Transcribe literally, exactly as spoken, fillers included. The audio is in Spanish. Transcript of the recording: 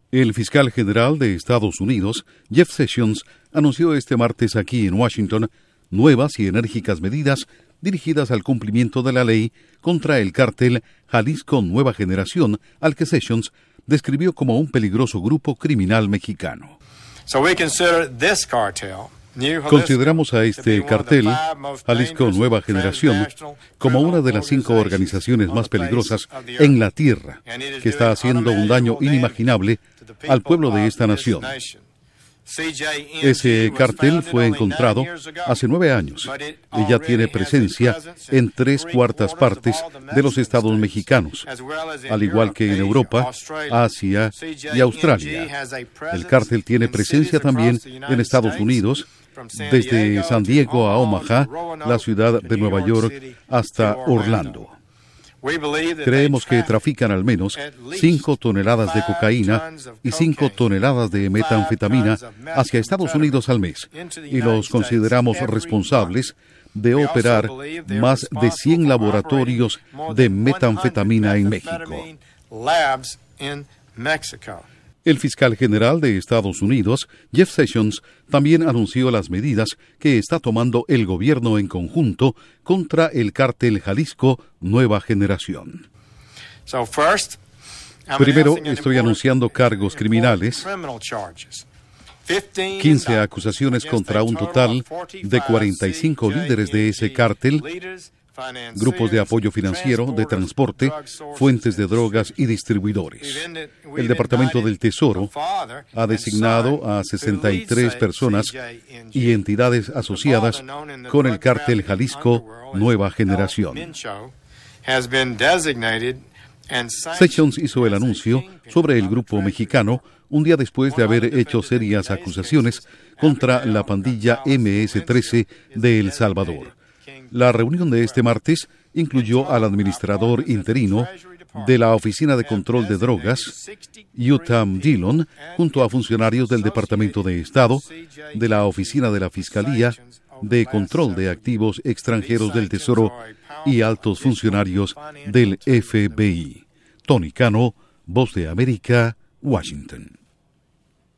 El fiscal general de Estados Unidos, Jeff Sessions, anunció este martes aquí en Washington nuevas y enérgicas medidas dirigidas al cumplimiento de la ley contra el cártel Jalisco Nueva Generación, al que Sessions describió como un peligroso grupo criminal mexicano. So we consider this cartel, Consideramos a este cartel, Jalisco Nueva Generación, como una de las cinco organizaciones más peligrosas en la tierra, que está haciendo un daño inimaginable al pueblo de esta nación. Ese cartel fue encontrado hace nueve años y ya tiene presencia en tres cuartas partes de los estados mexicanos, al igual que en Europa, Asia y Australia. El cartel tiene presencia también en Estados Unidos, desde San Diego a Omaha, la ciudad de Nueva York, hasta Orlando. Creemos que trafican al menos cinco toneladas de cocaína y cinco toneladas de metanfetamina hacia Estados Unidos al mes, y los consideramos responsables de operar más de cien laboratorios de metanfetamina en México. El fiscal general de Estados Unidos, Jeff Sessions, también anunció las medidas que está tomando el gobierno en conjunto contra el cártel Jalisco Nueva Generación. Primero, estoy anunciando cargos criminales, quince acusaciones contra un total de cuarenta y cinco líderes de ese cártel, grupos de apoyo financiero, de transporte, fuentes de drogas y distribuidores. El Departamento del Tesoro ha designado a sesenta y tres personas y entidades asociadas con el cártel Jalisco Nueva Generación. Sessions hizo el anuncio sobre el grupo mexicano un día después de haber hecho serias acusaciones contra la pandilla eme ese trece de El Salvador. La reunión de este martes incluyó al administrador interino de la Oficina de Control de Drogas, Yotam Dillon, junto a funcionarios del Departamento de Estado, de la Oficina de la Fiscalía, de Control de Activos Extranjeros del Tesoro y altos funcionarios del efe be i. Tony Cano, Voz de América, Washington.